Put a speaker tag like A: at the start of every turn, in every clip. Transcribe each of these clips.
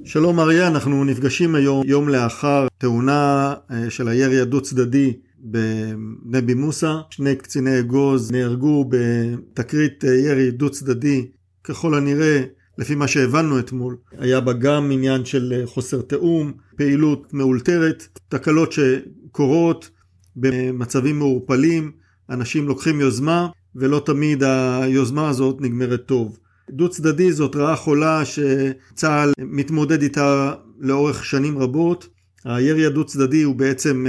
A: שלום אריה, אנחנו נפגשים היום יום לאחר תאונה של הירי הדו צדדי בנבי מוסא. שני קציני אגוז נהרגו בתקרית ירי דו צדדי, ככל הנראה לפי מה שהבנו אתמול. היה בה גם עניין של חוסר תאום, פעילות מאולתרת, תקלות שקורות במצבים מעורפלים, אנשים לוקחים יוזמה ולא תמיד היוזמה הזאת נגמרת טוב. דו צדדי זאת רעה חולה שצה"ל מתמודד איתה לאורך שנים רבות. הירי הדו צדדי הוא בעצם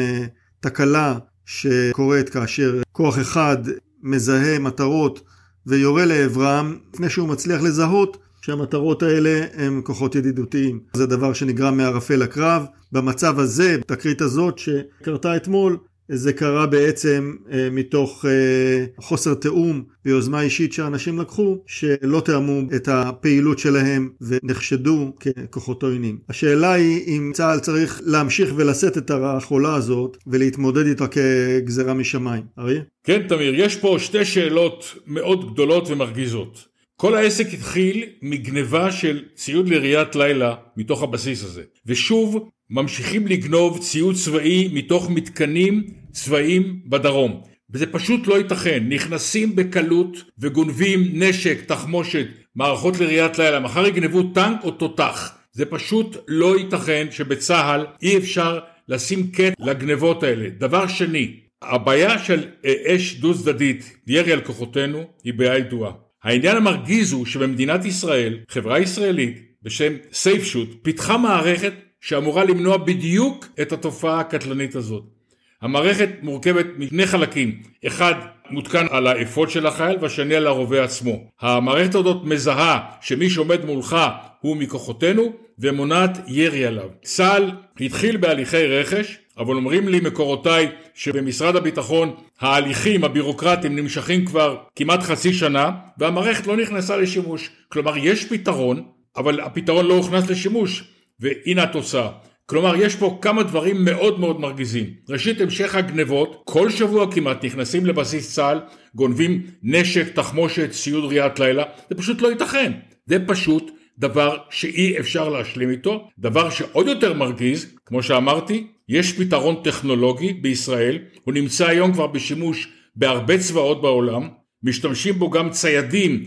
A: תקלה שקורית כאשר כוח אחד מזהה מטרות ויורה לעברם לפני שהוא מצליח לזהות שהמטרות האלה הם כוחות ידידותיים. זה דבר שנגרם מערפל הקרב. במצב הזה, בתקרית הזאת שקרתה אתמול, זה קרה בעצם מתוך חוסר תאום ויוזמה אישית שאנשים לקחו, שלא תאמו את הפעילות שלהם ונחשדו ככוחות עוינים. השאלה היא אם צה"ל צריך להמשיך ולשאת את הרעה החולה הזאת ולהתמודד איתה כגזרה משמיים. אריה?
B: כן תמיר, יש פה שתי שאלות מאוד גדולות ומרגיזות. כל העסק התחיל מגניבה של ציוד לראיית לילה מתוך הבסיס הזה. ושוב ממשיכים לגנוב ציוד צבאי מתוך מתקנים צבאיים בדרום. וזה פשוט לא ייתכן. נכנסים בקלות וגונבים נשק, תחמושת, מערכות לראיית לילה. מחר יגנבו טנק או תותח. זה פשוט לא ייתכן שבצה"ל אי אפשר לשים קט לגנבות האלה. דבר שני, הבעיה של אש דו צדדית, ירי על כוחותינו, היא בעיה ידועה. העניין המרגיז הוא שבמדינת ישראל, חברה ישראלית בשם SafeShoot, פיתחה מערכת שאמורה למנוע בדיוק את התופעה הקטלנית הזאת. המערכת מורכבת משני חלקים, אחד מותקן על האפוד של החייל והשני על הרובה עצמו. המערכת הזאת מזהה שמי שעומד מולך הוא מכוחותינו ומונעת ירי עליו. צה"ל התחיל בהליכי רכש, אבל אומרים לי מקורותיי שבמשרד הביטחון ההליכים הבירוקרטיים נמשכים כבר כמעט חצי שנה והמערכת לא נכנסה לשימוש. כלומר יש פתרון, אבל הפתרון לא הוכנס לשימוש והנה התוצאה. כלומר יש פה כמה דברים מאוד מאוד מרגיזים. ראשית, המשך הגנבות, כל שבוע כמעט נכנסים לבסיס צה"ל, גונבים נשק, תחמושת, ציוד ראיית לילה. זה פשוט לא ייתכן. זה פשוט דבר שאי אפשר להשלים איתו. דבר שעוד יותר מרגיז, כמו שאמרתי, יש פתרון טכנולוגי בישראל, הוא נמצא היום כבר בשימוש בהרבה צבאות בעולם, משתמשים בו גם ציידים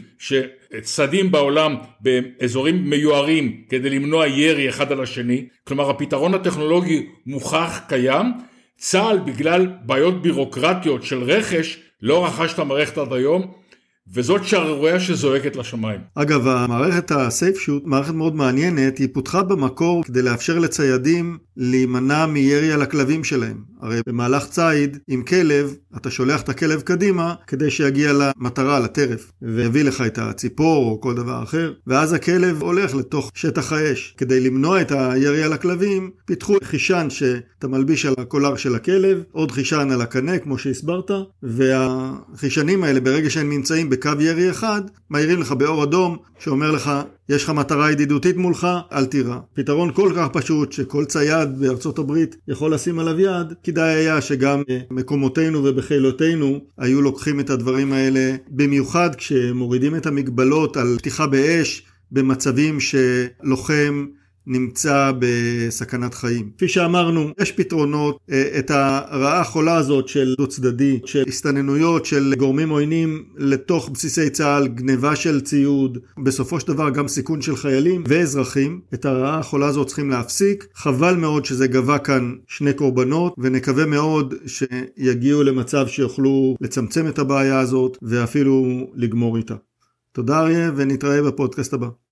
B: שצדים בעולם באזורים מיוערים כדי למנוע ירי אחד על השני. כלומר הפתרון הטכנולוגי מוכח קיים. צה"ל בגלל בעיות בירוקרטיות של רכש לא רכש את המערכת עד היום, וזאת שערוריה שזועקת לשמיים.
A: אגב, המערכת ה-SafeShoot, מערכת מאוד מעניינת, היא פותחה במקור כדי לאפשר לציידים להימנע מירי על הכלבים שלהם. הרי במהלך צייד עם כלב, אתה שולח את הכלב קדימה כדי שיגיע למטרה, לטרף, ויביא לך את הציפור או כל דבר אחר, ואז הכלב הולך לתוך שטח האש. כדי למנוע את הירי על הכלבים, פיתחו חישן שאתה מלביש על הקולר של הכלב, עוד חישן על הקנה כמו שהסברת, והחישנים האלה ברגע שהם נמצאים בקו ירי אחד, מהירים לך באור אדום שאומר לך, יש לך מטרה ידידותית מולך, אל תירה. פתרון כל כך פשוט שכל צייד בארצות הברית יכול לשים עליו יד, כדאי היה שגם מקומותינו ובחילותינו היו לוקחים את הדברים האלה, במיוחד כשמורידים את המגבלות על פתיחה באש במצבים שלוחם נמצא בסכנת חיים. כפי שאמרנו, יש פתרונות. את הרעה החולה הזאת של דו צדדי, של הסתננויות של גורמים עוינים לתוך בסיסי צה"ל, גניבה של ציוד, בסופו של דבר גם סיכון של חיילים ואזרחים, את הרעה החולה הזאת צריכים להפסיק. חבל מאוד שזה גבה כאן שני קורבנות, ונקווה מאוד שיגיעו למצב שיוכלו לצמצם את הבעיה הזאת ואפילו לגמור איתה. תודה אריה, ונתראה בפודקאסט הבא.